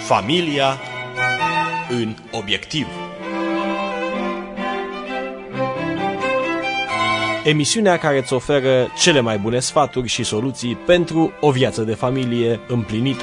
Familia în obiectiv. Emisiunea care îți oferă cele mai bune sfaturi și soluții pentru o viață de familie împlinită.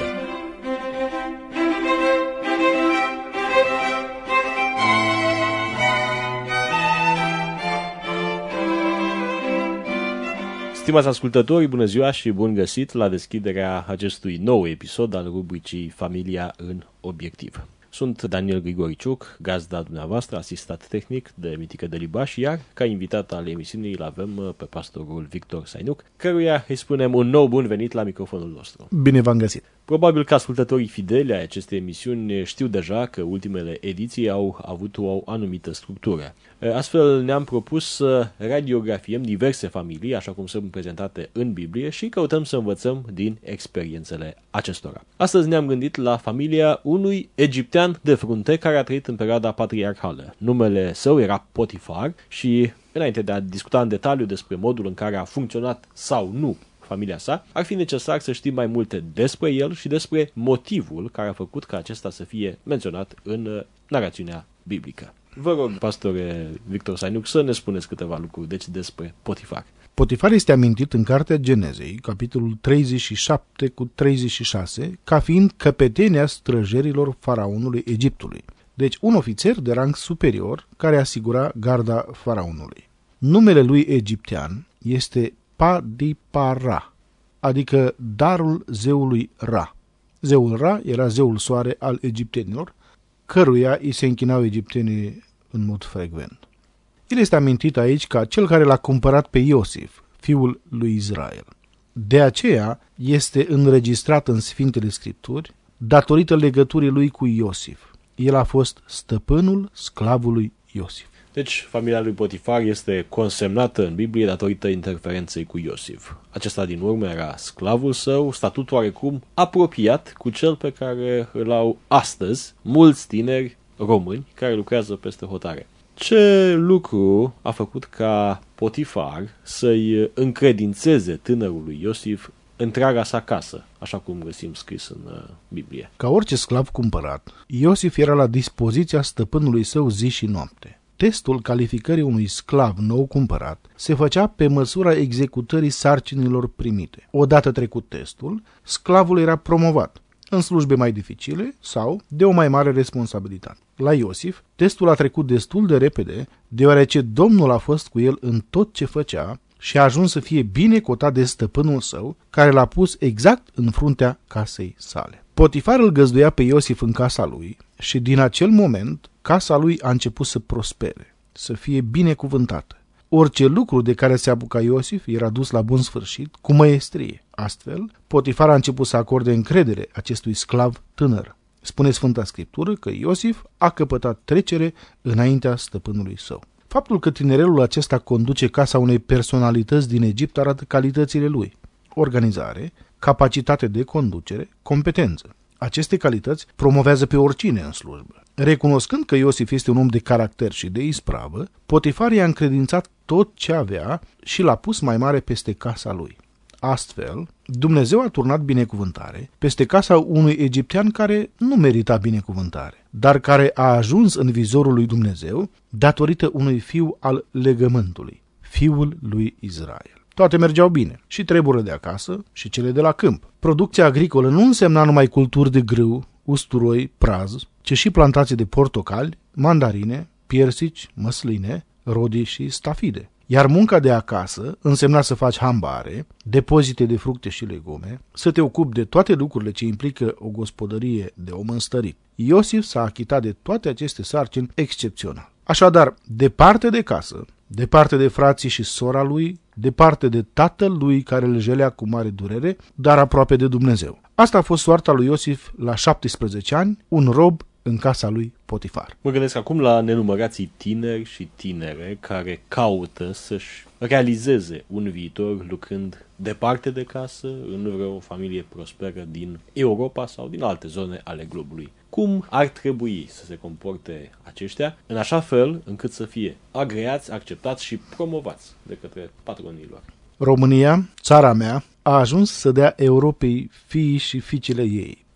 Stimați ascultători, bună ziua și bun găsit la deschiderea acestui nou episod al rubricii Familia în obiectiv. Sunt Daniel Grigoriciuc, gazda dumneavoastră, asistat tehnic de Mitică Delibaș, iar ca invitat al emisiunii îl avem pe pastorul Victor Sainuc, căruia îi spunem un nou bun venit la microfonul nostru. Bine v-am găsit! Probabil că ascultătorii fideli ai acestei emisiuni știu deja că ultimele ediții au avut o anumită structură. Astfel ne-am propus să radiografiem diverse familii, așa cum sunt prezentate în Biblie, și căutăm să învățăm din experiențele acestora. Astăzi ne-am gândit la familia unui egiptean de frunte care a trăit în perioada patriarhală. Numele său era Potifar și, înainte de a discuta în detaliu despre modul în care a funcționat sau nu familia sa, ar fi necesar să știm mai multe despre el și despre motivul care a făcut ca acesta să fie menționat în narațiunea biblică. Vă rog, pastore Victor Sainuc, să ne spuneți câteva lucruri despre Potifar. Potifar este amintit în Cartea Genezei, capitolul 37 cu 36, ca fiind căpetenia străjerilor faraonului Egiptului. Deci un ofițer de rang superior care asigura garda faraonului. Numele lui egiptean este Padipara, adică darul zeului Ra. Zeul Ra era zeul soare al egiptenilor, căruia îi se închinau egiptenii în mod frecvent. El este amintit aici ca cel care l-a cumpărat pe Iosif, fiul lui Israel. De aceea este înregistrat în Sfintele Scripturi datorită legăturii lui cu Iosif. El a fost stăpânul sclavului Iosif. Deci, familia lui Potifar este consemnată în Biblie datorită interferenței cu Iosif. Acesta din urmă era sclavul său, statut oarecum apropiat cu cel pe care îl au astăzi mulți tineri români care lucrează peste hotare. Ce lucru a făcut ca Potifar să-i încredințeze tânărului Iosif întreaga sa casă, așa cum găsim scris în Biblie? Ca orice sclav cumpărat, Iosif era la dispoziția stăpânului său zi și noapte. Testul calificării unui sclav nou cumpărat se făcea pe măsura executării sarcinilor primite. Odată trecut testul, sclavul era promovat în slujbe mai dificile sau de o mai mare responsabilitate. La Iosif, testul a trecut destul de repede, deoarece Domnul a fost cu el în tot ce făcea și a ajuns să fie bine cotat de stăpânul său, care l-a pus exact în fruntea casei sale. Potifar îl găzduia pe Iosif în casa lui și din acel moment casa lui a început să prospere, să fie binecuvântată. Orice lucru de care se apuca Iosif era dus la bun sfârșit cu măiestrie. Astfel, Potifar a început să acorde încredere acestui sclav tânăr. Spune Sfânta Scriptură că Iosif a căpătat trecere înaintea stăpânului său. Faptul că tinerelul acesta conduce casa unei personalități din Egipt arată calitățile lui: organizare, capacitate de conducere, competență. Aceste calități promovează pe oricine în slujbă. Recunoscând că Iosif este un om de caracter și de ispravă, Potifar i-a încredințat tot ce avea și l-a pus mai mare peste casa lui. Astfel, Dumnezeu a turnat binecuvântare peste casa unui egiptean care nu merita binecuvântare, dar care a ajuns în vizorul lui Dumnezeu datorită unui fiu al legământului, fiul lui Israel. Toate mergeau bine, și treburile de acasă și cele de la câmp. Producția agricolă nu însemna numai culturi de grâu, usturoi, praz, ci și plantații de portocali, mandarine, piersici, măsline, rodii și stafide. Iar munca de acasă însemna să faci hambare, depozite de fructe și legume, să te ocupi de toate lucrurile ce implică o gospodărie de om înstărit. Iosif s-a achitat de toate aceste sarcini excepțional. Așadar, departe de casă, departe de frații și sora lui, departe de tatăl lui care îl jelea cu mare durere, dar aproape de Dumnezeu. Asta a fost soarta lui Iosif la 17 ani, un rob în casa lui Potifar. Mă gândesc acum la nenumărații tineri și tinere care caută să-și realizeze un viitor lucrând departe de casă, în vreo familie prosperă din Europa sau din alte zone ale globului. Cum ar trebui să se comporte aceștia în așa fel încât să fie agreați, acceptați și promovați de către patronii lor? România, țara mea, a ajuns să dea Europei fiii și fiicele ei.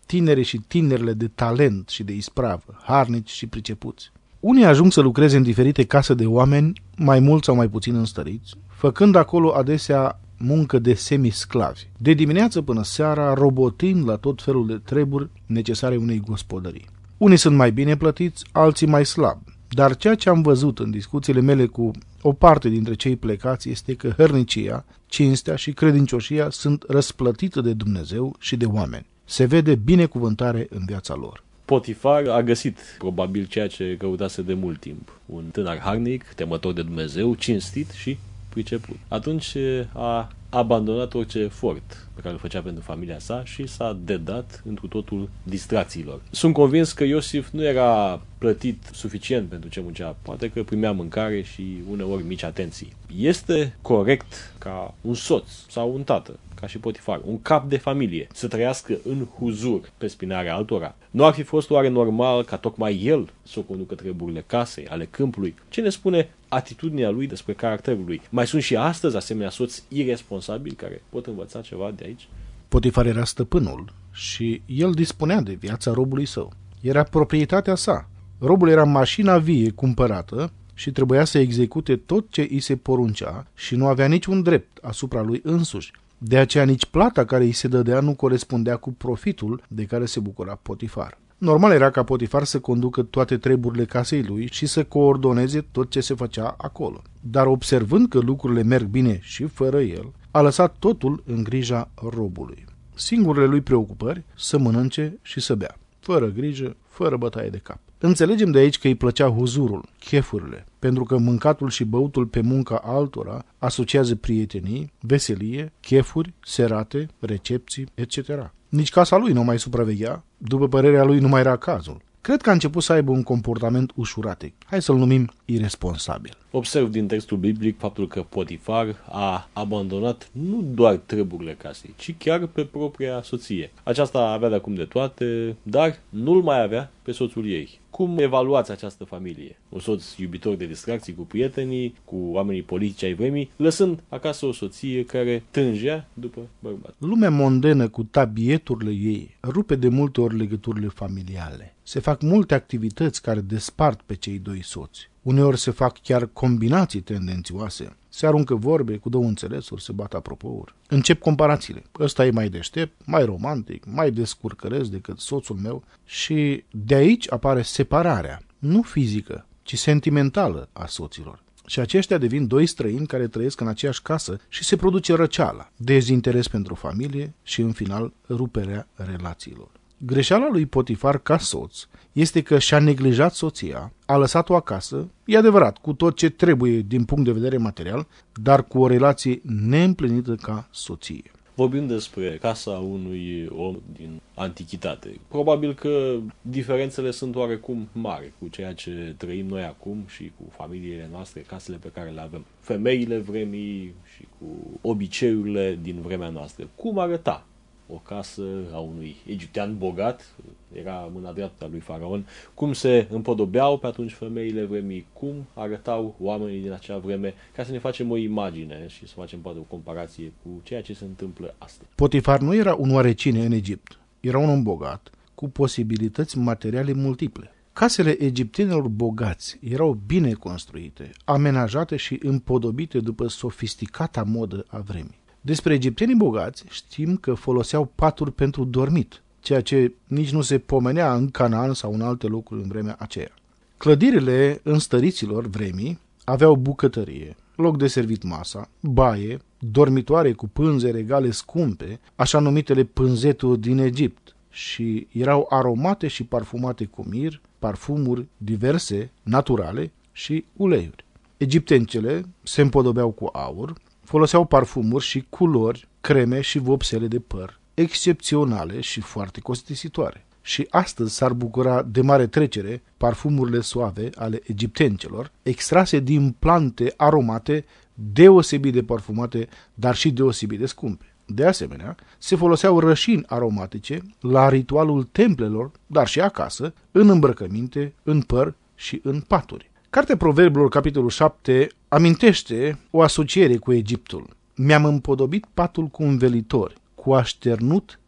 tinere și tinerile de talent și de ispravă, harnici și pricepuți. Unii ajung să lucreze în diferite case de oameni, mai mult sau mai puțin înstăriți, făcând acolo adesea muncă de semisclavi, de dimineață până seara, robotind la tot felul de treburi necesare unei gospodării. Unii sunt mai bine plătiți, alții mai slab, dar ceea ce am văzut în discuțiile mele cu o parte dintre cei plecați este că hărnicia, cinstea și credincioșia sunt răsplătite de Dumnezeu și de oameni. Se vede binecuvântare în viața lor. Potifar a găsit probabil ceea ce căutase de mult timp. Un tânăr harnic, temător de Dumnezeu, cinstit și priceput. Atunci a abandonat orice efort pe care îl făcea pentru familia sa și s-a dedat întru totul distracțiilor. Sunt convins că Iosif nu era plătit suficient pentru ce muncea, poate că primea mâncare și uneori mici atenții. Este corect ca un soț sau un tată, ca și Potifar, un cap de familie, să trăiască în huzur pe spinarea altora? Nu ar fi fost oare normal ca tocmai el să o conducă treburile casei, ale câmpului? Ce ne spune atitudinea lui despre caracterul lui? Mai sunt și astăzi asemenea soți irresponsabili care pot învăța ceva de aici? Potifar era stăpânul și el dispunea de viața robului său. Era proprietatea sa. Robul era mașina vie cumpărată și trebuia să execute tot ce îi se poruncea și nu avea niciun drept asupra lui însuși. De aceea nici plata care îi se dădea nu corespundea cu profitul de care se bucura Potifar. Normal era ca Potifar să conducă toate treburile casei lui și să coordoneze tot ce se făcea acolo. Dar observând că lucrurile merg bine și fără el, a lăsat totul în grija robului. Singurele lui preocupări să mănânce și să bea, fără grijă, fără bătaie de cap. Înțelegem de aici că îi plăcea huzurul, chefurile, pentru că mâncatul și băutul pe munca altora asociază prietenii, veselie, chefuri, serate, recepții, etc. Nici casa lui nu mai supraveghea, după părerea lui nu mai era cazul. Cred că a început să aibă un comportament ușuratic. Hai să-l numim irresponsabil. Observ din textul biblic faptul că Potifar a abandonat nu doar treburile casei, ci chiar pe propria soție. Aceasta avea de acum de toate, dar nu-l mai avea pe soțul ei. Cum evaluați această familie? Un soț iubitor de distracții cu prietenii, cu oamenii politici ai vremii, lăsând acasă o soție care tângea după bărbat. Lumea mondenă cu tabieturile ei rupe de multe ori legăturile familiale. Se fac multe activități care despart pe cei doi soți. Uneori se fac chiar combinații tendențioase. Se aruncă vorbe cu două înțelesuri, se bat apropouri. Încep comparațiile. Ăsta e mai deștept, mai romantic, mai descurcăresc decât soțul meu și de aici apare separarea, nu fizică, ci sentimentală a soților. Și aceștia devin doi străini care trăiesc în aceeași casă și se produce răceala, dezinteres pentru familie și, în final, ruperea relațiilor. Greșeala lui Potifar ca soț este că și-a neglijat soția, a lăsat-o acasă, e adevărat, cu tot ce trebuie din punct de vedere material, dar cu o relație neîmplinită ca soție. Vorbim despre casa unui om din antichitate. Probabil că diferențele sunt oarecum mari cu ceea ce trăim noi acum și cu familiile noastre, casele pe care le avem. Femeile vremii și cu obiceiurile din vremea noastră. Cum arăta o casă a unui egiptean bogat, era mâna dreaptă a lui Faraon, cum se împodobeau pe atunci femeile vremii, cum arătau oamenii din acea vreme, ca să ne facem o imagine și să facem poate o comparație cu ceea ce se întâmplă astăzi. Potifar nu era un oarecine în Egipt, era un om bogat, cu posibilități materiale multiple. Casele egiptenilor bogați erau bine construite, amenajate și împodobite după sofisticata modă a vremii. Despre egiptenii bogați știm că foloseau paturi pentru dormit, ceea ce nici nu se pomenea în Canaan sau în alte locuri în vremea aceea. Clădirile înstăriților vremii aveau bucătărie, loc de servit masa, baie, dormitoare cu pânze regale scumpe, așa numitele pânzeturi din Egipt, și erau aromate și parfumate cu mir, parfumuri diverse, naturale și uleiuri. Egiptencele se împodobeau cu aur, foloseau parfumuri și culori, creme și vopsele de păr, excepționale și foarte costisitoare. Și astăzi s-ar bucura de mare trecere parfumurile suave ale egiptencelor, extrase din plante aromate, deosebit de parfumate, dar și deosebit de scumpe. De asemenea, se foloseau rășini aromatice la ritualul templelor, dar și acasă, în îmbrăcăminte, în păr și în paturi. Cartea Proverbilor, capitolul 7, amintește o asociere cu Egiptul. Mi-am împodobit patul cu învelitori, cu așternut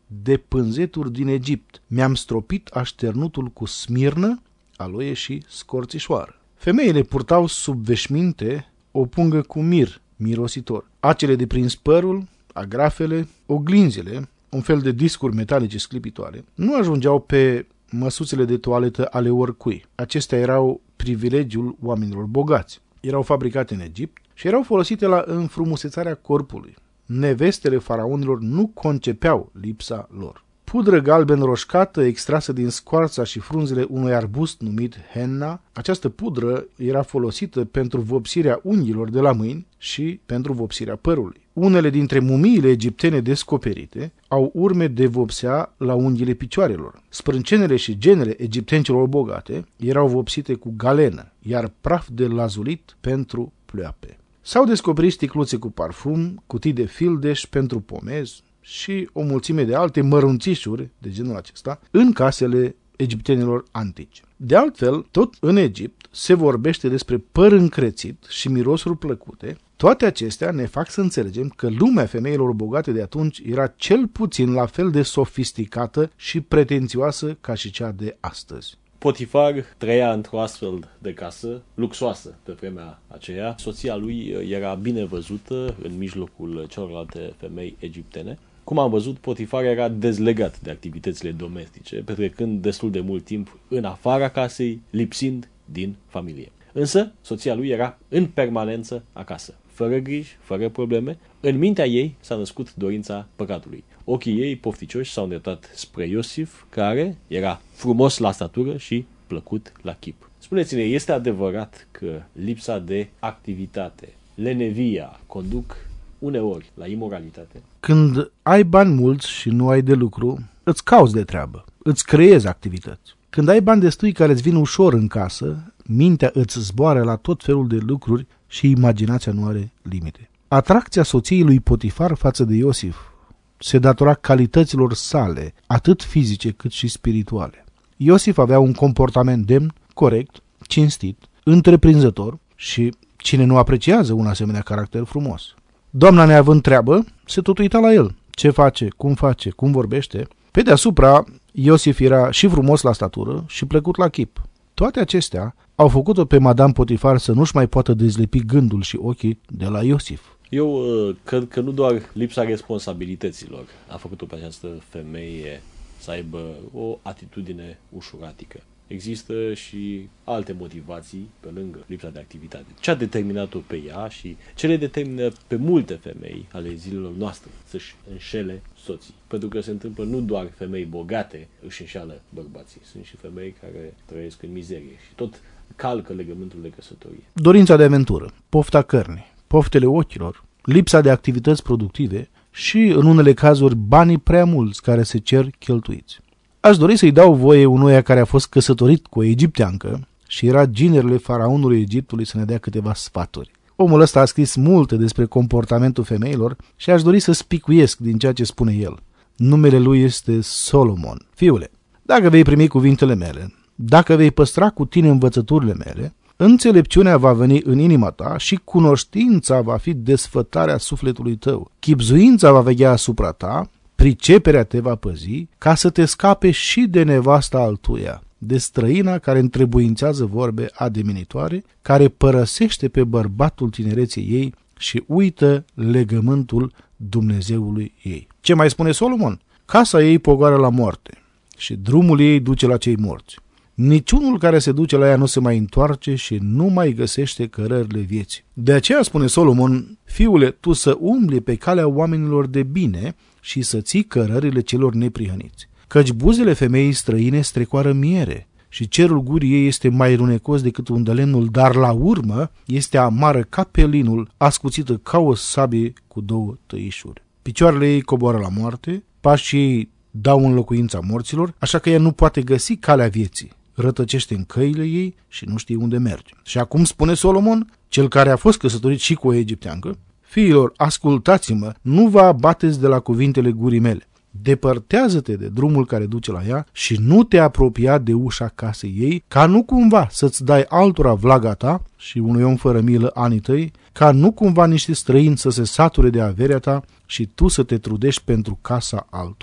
de pânzeturi din Egipt. Mi-am stropit așternutul cu smirnă, aloie și scorțișoară. Femeile purtau sub veșminte o pungă cu mir, mirositor, acele de prins părul, agrafele, oglinzile, un fel de discuri metalice sclipitoare, nu ajungeau pe măsuțele de toaletă ale oricui. Acestea erau privilegiul oamenilor bogați. Erau fabricate în Egipt și erau folosite la înfrumusețarea corpului. Nevestele faraonilor nu concepeau lipsa lor. Pudră galben roșcată extrasă din scoarța și frunzele unui arbust numit henna, această pudră era folosită pentru vopsirea unghiilor de la mâini și pentru vopsirea părului. Unele dintre mumiile egiptene descoperite au urme de vopsea la unghiile picioarelor. Sprâncenele și genele egipteni celor bogate erau vopsite cu galenă, iar praf de lazulit pentru pleoape. S-au descoperit sticluțe cu parfum, cutii de fildeș pentru pomez și o mulțime de alte mărunțișuri de genul acesta în casele egiptenilor antici. De altfel, tot în Egipt se vorbește despre păr încrețit și mirosuri plăcute. Toate acestea ne fac să înțelegem că lumea femeilor bogate de atunci era cel puțin la fel de sofisticată și pretențioasă ca și cea de astăzi. Potifar trăia într-o astfel de casă luxoasă pe vremea aceea. Soția lui era bine văzută în mijlocul celorlalte femei egiptene. Cum am văzut, Potifar era dezlegat de activitățile domestice, petrecând destul de mult timp în afara casei, lipsind din familie. Însă, soția lui era în permanență acasă, fără griji, fără probleme. În mintea ei s-a născut dorința păcatului. Ochii ei pofticioși s-au îndreptat spre Iosif, care era frumos la statură și plăcut la chip. Spuneți-ne, este adevărat că lipsa de activitate, lenevia, conduc uneori la imoralitate? Când ai bani mulți și nu ai de lucru, îți cauți de treabă, îți creezi activități. Când ai bani destui care îți vin ușor în casă, mintea îți zboară la tot felul de lucruri și imaginația nu are limite. Atracția soției lui Potifar față de Iosif se datora calităților sale, atât fizice cât și spirituale. Iosif avea un comportament demn, corect, cinstit, întreprinzător și cine nu apreciază un asemenea caracter frumos? Doamna, neavând treabă, se tot uita la el. Ce face, cum vorbește. Pe deasupra, Iosif era și frumos la statură și plăcut la chip. Toate acestea au făcut-o pe Madame Potifar să nu-și mai poată dezlipi gândul și ochii de la Iosif. Eu cred că nu doar lipsa responsabilităților a făcut-o pe această femeie să aibă o atitudine ușuratică. Există și alte motivații pe lângă lipsa de activitate. Ce a determinat-o pe ea și ce le determină pe multe femei ale zilelor noastre să-și înșele soții. Pentru că se întâmplă nu doar femei bogate își înșeală bărbații, sunt și femei care trăiesc în mizerie și tot calcă legământul de căsătorie. Dorința de aventură, pofta cărnii, poftele ochilor, lipsa de activități productive și, în unele cazuri, banii prea mulți care se cer cheltuiți. Aș dori să-i dau voie unuia care a fost căsătorit cu o egipteancă și era ginerele faraonului Egiptului să ne dea câteva sfaturi. Omul ăsta a scris multe despre comportamentul femeilor și aș dori să spicuiesc din ceea ce spune el. Numele lui este Solomon. Fiule, dacă vei primi cuvintele mele, dacă vei păstra cu tine învățăturile mele, înțelepciunea va veni în inima ta și cunoștința va fi desfătarea sufletului tău. Chibzuința va veghea asupra ta, priceperea te va păzi, ca să te scape și de nevasta altuia, de străina care întrebuințează vorbe ademinitoare, care părăsește pe bărbatul tinereței ei și uită legământul Dumnezeului ei. Ce mai spune Solomon? Casa ei pogoară la moarte și drumul ei duce la cei morți. Niciunul care se duce la ea nu se mai întoarce și nu mai găsește cărările vieții. De aceea spune Solomon, fiule, tu să umbli pe calea oamenilor de bine și să ții cărările celor neprihăniți. Căci buzele femeii străine strecoară miere și cerul gurii ei este mai runecos decât un de lemnul, dar la urmă este amară ca pelinul, ascuțită ca o sabie cu două tăișuri. Picioarele ei coboară la moarte, pașii ei dau în locuința morților, așa că ea nu poate găsi calea vieții. Rătăcește în căile ei și nu știe unde merge. Și acum spune Solomon, cel care a fost căsătorit și cu o egipteancă, fiilor, ascultați-mă, nu vă abateți de la cuvintele gurii mele. Depărtează-te de drumul care duce la ea și nu te apropia de ușa casei ei, ca nu cumva să-ți dai altora vlaga ta și unui om fără milă anii tăi, ca nu cumva niște străini să se sature de averea ta și tu să te trudești pentru casa altuia.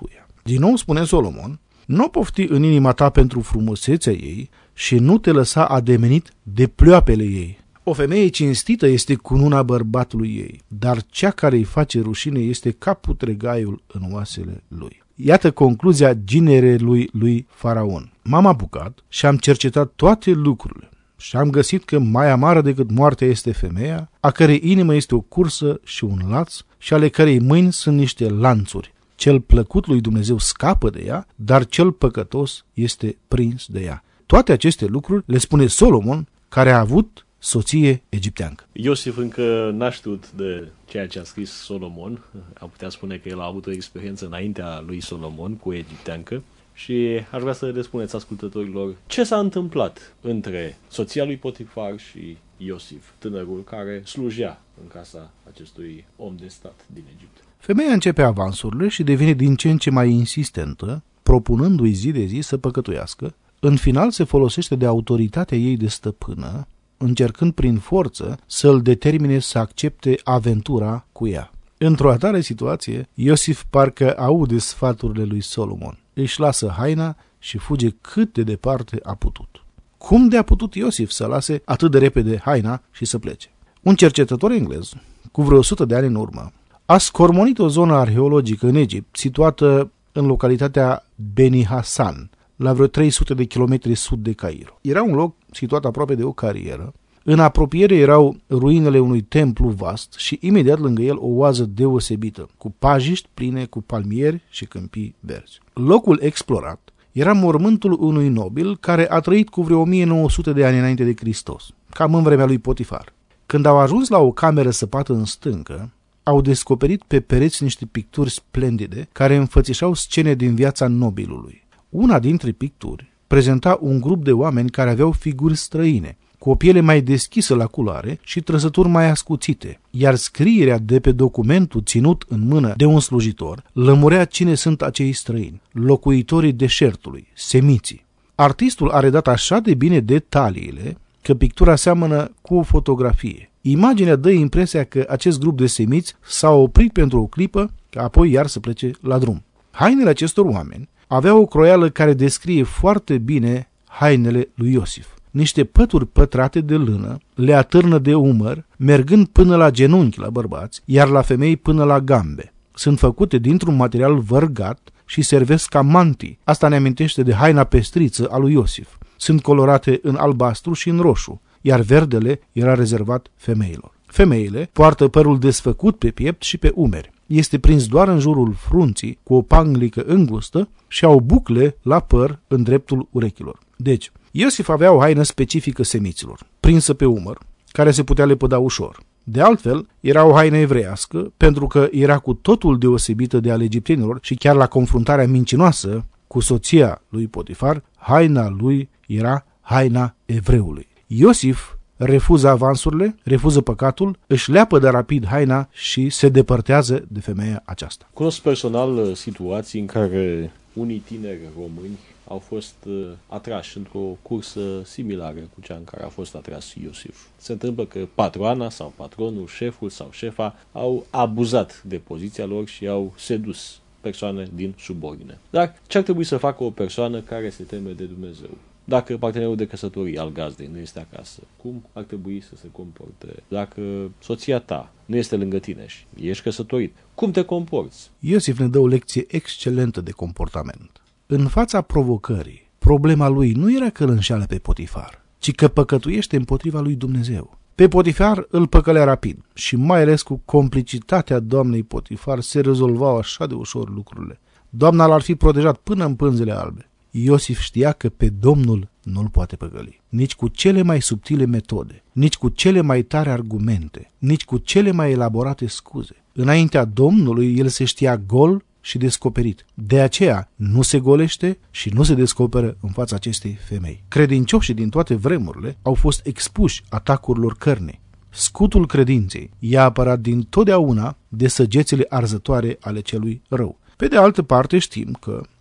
Din nou spune Solomon, nu pofti în inima ta pentru frumusețea ei și nu te lăsa ademenit de pleoapele ei. O femeie cinstită este cununa bărbatului ei, dar cea care îi face rușine este ca putregaiul în oasele lui. Iată concluzia ginerelui lui Faraon. M-am apucat și am cercetat toate lucrurile și am găsit că mai amară decât moartea este femeia, a cărei inimă este o cursă și un laț și ale cărei mâini sunt niște lanțuri. Cel plăcut lui Dumnezeu scapă de ea, dar cel păcătos este prins de ea. Toate aceste lucruri le spune Solomon, care a avut soție egipteancă. Iosif încă n-a știut de ceea ce a scris Solomon. Am putea spune că el a avut o experiență înaintea lui Solomon cu o egipteancă. Și aș vrea să le spuneți ascultătorilor ce s-a întâmplat între soția lui Potifar și Iosif, tânărul care slujea în casa acestui om de stat din Egipt. Femeia începe avansurile și devine din ce în ce mai insistentă, propunându-i zi de zi să păcătuiască. În final se folosește de autoritatea ei de stăpână, încercând prin forță să-l determine să accepte aventura cu ea. Într-o atare situație, Iosif parcă aude sfaturile lui Solomon. Își lasă haina și fuge cât de departe a putut. Cum de a putut Iosif să lase atât de repede haina și să plece? Un cercetător englez, cu vreo 100 de ani în urmă, a scormonit o zonă arheologică în Egipt, situată în localitatea Beni Hassan, la vreo 300 de kilometri sud de Cairo. Era un loc situat aproape de o carieră. În apropiere erau ruinele unui templu vast și imediat lângă el o oază deosebită, cu pajiști pline cu palmieri și câmpii verzi. Locul explorat era mormântul unui nobil care a trăit cu vreo 1900 de ani înainte de Hristos, cam în vremea lui Potifar. Când au ajuns la o cameră săpată în stâncă, au descoperit pe pereți niște picturi splendide care înfățișau scene din viața nobilului. Una dintre picturi prezenta un grup de oameni care aveau figuri străine, cu o piele mai deschisă la culoare și trăsături mai ascuțite, iar scrierea de pe documentul ținut în mână de un slujitor lămurea cine sunt acei străini, locuitorii deșertului, semiții. Artistul a redat așa de bine detaliile că pictura seamănă cu o fotografie. Imaginea dă impresia că acest grup de semiți s-a oprit pentru o clipă, ca apoi iar să plece la drum. Hainele acestor oameni aveau o croială care descrie foarte bine hainele lui Iosif. Niște pături pătrate de lână le atârnă de umăr, mergând până la genunchi la bărbați, iar la femei până la gambe. Sunt făcute dintr-un material vărgat și servesc ca mantii. Asta ne amintește de haina pestriță a lui Iosif. Sunt colorate în albastru și în roșu, iar verdele era rezervat femeilor. Femeile poartă părul desfăcut pe piept și pe umeri. Este prins doar în jurul frunții cu o panglică îngustă și au bucle la păr în dreptul urechilor. Deci, Iosif avea o haină specifică semiților, prinsă pe umăr, care se putea lepăda ușor. De altfel, era o haină evreiască, pentru că era cu totul deosebită de ale egiptenilor și chiar la confruntarea mincinoasă cu soția lui Potifar, haina lui era haina evreului. Iosif refuză avansurile, refuză păcatul, își leapă de rapid haina și se depărtează de femeia aceasta. Cunosc personal situații în care unii tineri români au fost atrași într-o cursă similară cu cea în care a fost atras Iosif. Se întâmplă că patroana sau patronul, șeful sau șefa au abuzat de poziția lor și au sedus persoane din subordine. Dar ce ar trebui să facă o persoană care se teme de Dumnezeu? Dacă partenerul de căsătorie al gazdei nu este acasă, cum ar trebui să se comporte? Dacă soția ta nu este lângă tine și ești căsătorit, cum te comporți? Iosif ne dă o lecție excelentă de comportament. În fața provocării, problema lui nu era că îl înșeală pe Potifar, ci că păcătuiește împotriva lui Dumnezeu. Pe Potifar îl păcălea rapid și mai ales cu complicitatea doamnei Potifar se rezolvau așa de ușor lucrurile. Doamna l-ar fi protejat până în pânzele albe. Iosif știa că pe Domnul nu-l poate păcăli, nici cu cele mai subtile metode, nici cu cele mai tare argumente, nici cu cele mai elaborate scuze. Înaintea Domnului el se știa gol și descoperit. De aceea nu se golește și nu se descoperă în fața acestei femei. Credincioșii din toate vremurile au fost expuși atacurilor cărnii. Scutul credinței i-a apărat dintotdeauna de săgețile arzătoare ale celui rău. Pe de altă parte știm că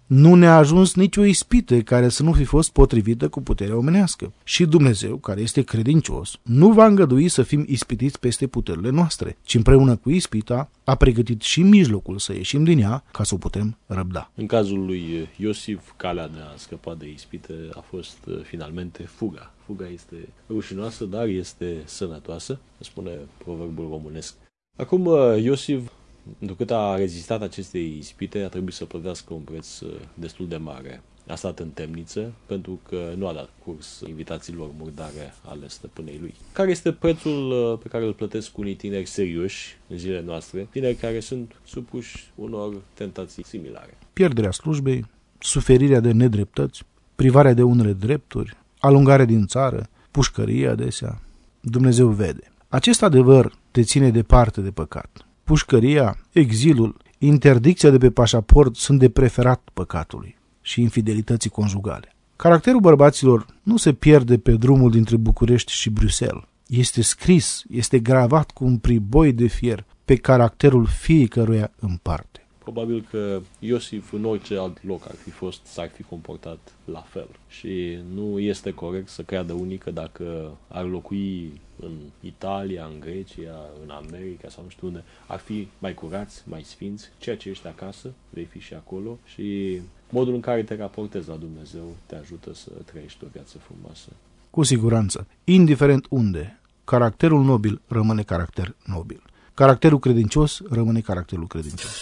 Nu ne-a ajuns nicio ispită care să nu fi fost potrivită cu puterea omenească. Și Dumnezeu, care este credincios, nu va îngădui să fim ispitiți peste puterile noastre, ci împreună cu ispita a pregătit și mijlocul să ieșim din ea ca să o putem răbda. În cazul lui Iosif, calea de a scăpa de ispite a fost finalmente fuga. Fuga este rușinoasă, dar este sănătoasă, spune proverbul românesc. Acum, Iosif, întrucât a rezistat acestei ispite, a trebuit să plătească un preț destul de mare. A stat în temniță pentru că nu a dat curs invitațiilor murdare ale stăpânei lui. Care este prețul pe care îl plătesc unii tineri serioși în zilele noastre, tineri care sunt supuși unor tentații similare? Pierderea slujbei, suferirea de nedreptăți, privarea de unele drepturi, alungare din țară, pușcărie adesea. Dumnezeu vede. Acest adevăr te ține departe de păcat. Pușcăria, exilul, interdicția de pe pașaport sunt de preferat păcatului și infidelității conjugale. Caracterul bărbaților nu se pierde pe drumul dintre București și Bruxelles. Este scris, este gravat cu un priboi de fier pe caracterul fiecăruia în parte. Probabil că Iosif în orice alt loc ar fi fost, s-ar fi comportat la fel. Și nu este corect să creadă unii că dacă ar locui în Italia, în Grecia, în America sau nu știu unde, ar fi mai curați, mai sfinți, ceea ce ești acasă, vei fi și acolo și modul în care te raportezi la Dumnezeu te ajută să trăiești o viață frumoasă. Cu siguranță, indiferent unde, caracterul nobil rămâne caracter nobil. Caracterul credincios rămâne caracterul credincios.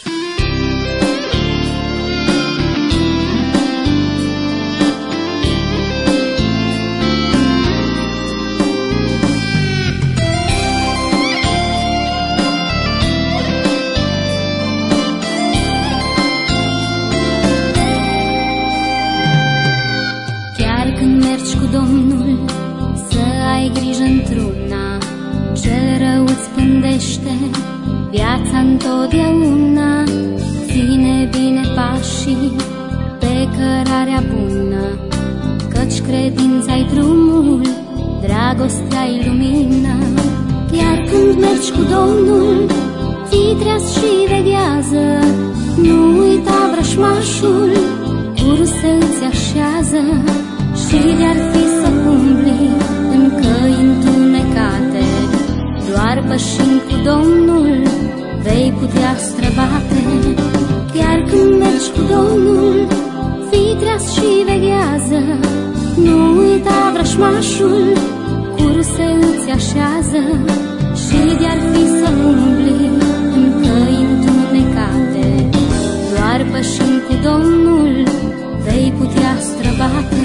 Mergi cu Domnul, să ai grijă într-una, cel rău îți pândește viața întotdeauna. Ține bine pașii pe cărarea bună, căci credința-i drumul, dragostea-i lumina. Iar când mergi cu Domnul, fii treaz și veghează, nu uita vrășmașul, curse îți așează. Și de-ar fi să umbli în căi întunecate, doar pășind cu Domnul vei putea străbate. Iar când mergi cu Domnul, fii treaz și veghează, nu uita vrășmașul, curse îți așează. Și de-ar fi să umbli în căi întunecate, doar pășind cu Domnul vei putea străbate.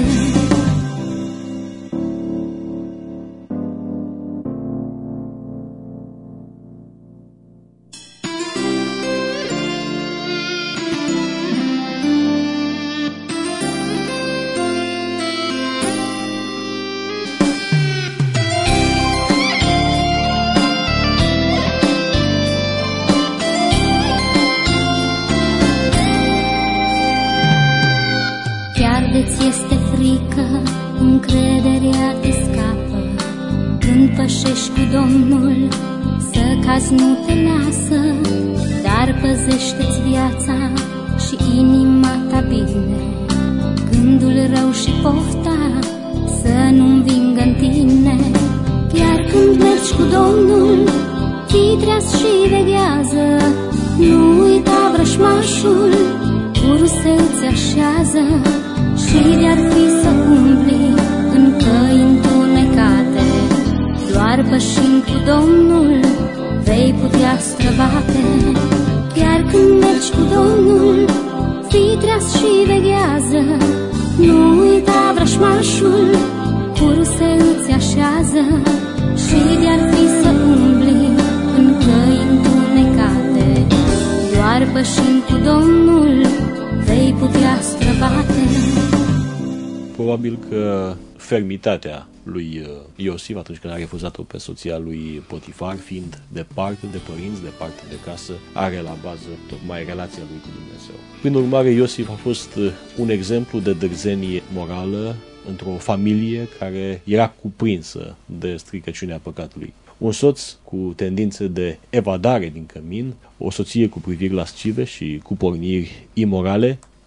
De-ți este frică, încrederea te scapă. Când pășești cu Domnul, să cazi nu te lasă, dar păzește-ți viața și inima ta bine. Gândul rău și pofta să nu învingă în tine. Iar când mergi cu Domnul, fii treaz și veghează, nu uita vrășmașul, curse îți așează. Și de-ar fi să umbli în căi întunecate, doar pășind cu Domnul vei putea străbate. Iar când mergi cu Domnul, fii treaz și veghează, nu uita vrășmașul, curse îți așează. Și de-ar fi să umbli în căi întunecate, doar pășind cu Domnul vei putea străbate. Probabil că fermitatea lui Iosif atunci când a refuzat-o pe soția lui Potifar, fiind departe de părinți, departe de casă, are la bază tocmai relația lui cu Dumnezeu. Prin urmare, Iosif a fost un exemplu de dârzenie morală într-o familie care era cuprinsă de stricăciunea păcatului. Un soț cu tendințe de evadare din cămin, o soție cu priviri lascive și cu porniri imorale,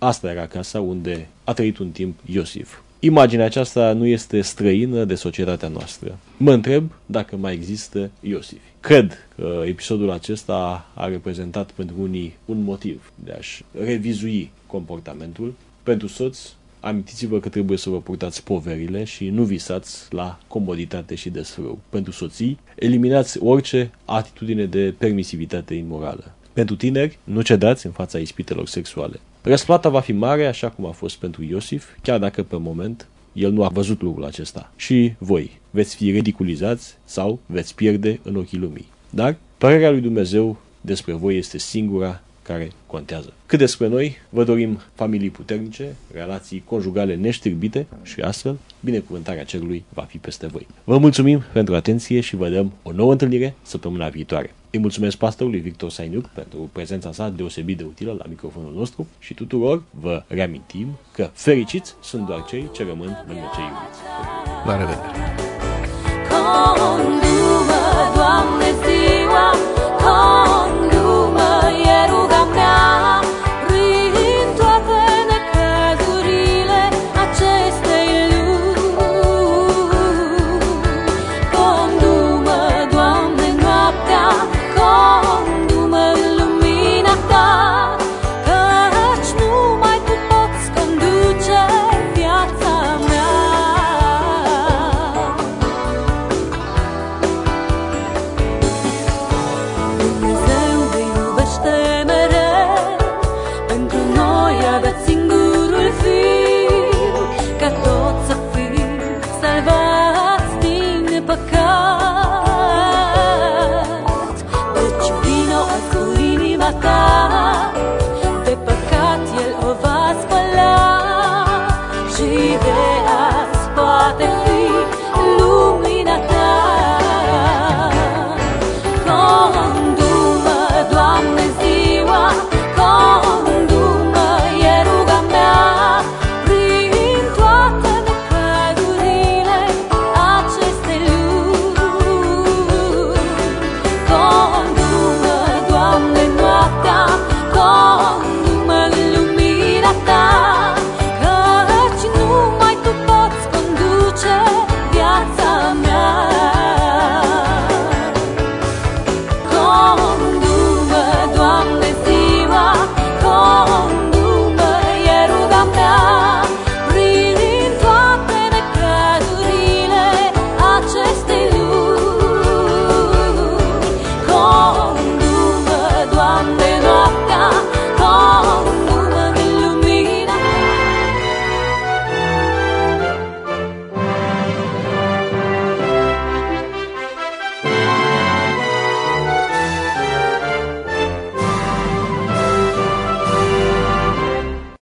Asta era casa unde a trăit un timp Iosif. Imaginea aceasta nu este străină de societatea noastră. Mă întreb dacă mai există Iosif. Cred că episodul acesta a reprezentat pentru unii un motiv de a-și revizui comportamentul. Pentru soți, amintiți-vă că trebuie să vă purtați poverile și nu visați la comoditate și desfrâu. Pentru soții, eliminați orice atitudine de permisivitate imorală. Pentru tineri, nu cedați în fața ispitelor sexuale. Răsplata va fi mare, așa cum a fost pentru Iosif, chiar dacă pe moment el nu a văzut lucrul acesta. Și voi veți fi ridiculizați sau veți pierde în ochii lumii. Dar părerea lui Dumnezeu despre voi este singura care contează. Cât despre noi, vă dorim familii puternice, relații conjugale neștirbite și astfel, binecuvântarea cerului va fi peste voi. Vă mulțumim pentru atenție și vă dăm o nouă întâlnire săptămâna viitoare. Îi mulțumesc pastorului Victor Sainiuc pentru prezența sa deosebit de utilă la microfonul nostru și tuturor vă reamintim că fericiți sunt doar cei ce rămân lângă cei iubiți. La revedere! Doamne, ziua, condu-mă, e ruga mea, prin toate necazurile acestei lumi. Condu-mă, Doamne, noaptea, condu-mă în lumina Ta, căci numai Tu poți conduce viața mea. Dumnezeu ne iubește mereu, pentru noi avea ținut